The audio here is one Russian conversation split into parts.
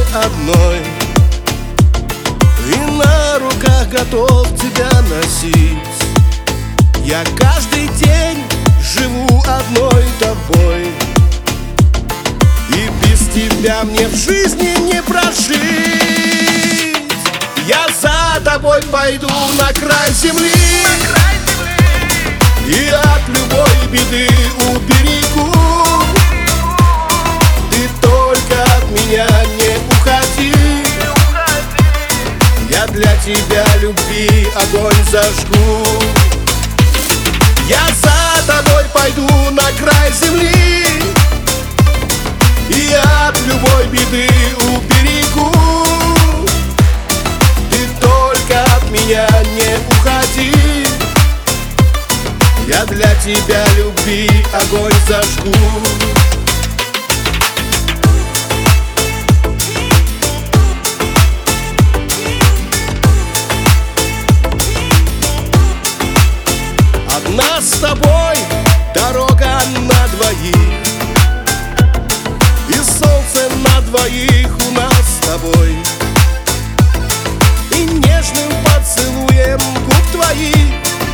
одной, и на руках готов тебя носить. Я каждый день живу одной тобой, и без тебя мне в жизни не прожить. Я за тобой пойду на край земли, и от любой беды уберегу. Ты только от меня не уходи, я для тебя любви огонь зажгу. Я за тобой пойду на край земли, и от любой беды уберегу. Ты только от меня не уходи, я для тебя любви огонь зажгу. Одна с тобой дорога на двоих, и солнце на двоих у нас с тобой, и нежным поцелуем губ твоих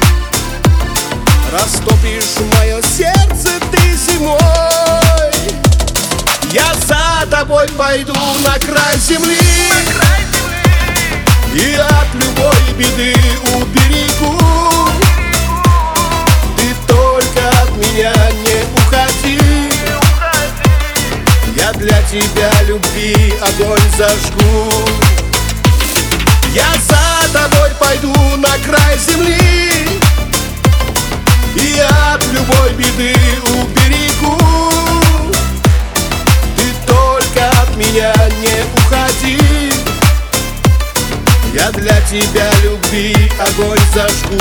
растопишь мое сердце ты зимой. Я за тобой пойду на край земли, и от любой беды уберегу. Ты только от меня не уходи, я для тебя любви огонь зажгу. Я за тобой пойду на край земли, и от любой беды уберегу. Ты только от меня не уходи, я для тебя любви огонь зажгу.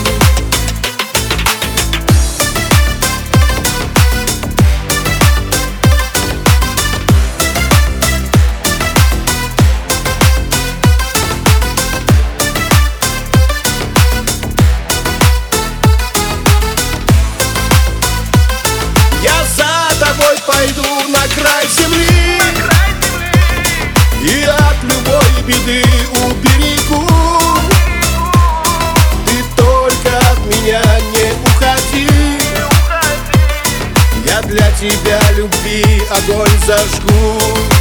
Пойду на край земли, и от любой беды уберегу. Ты только от меня не уходи, я для тебя любви огонь зажгу.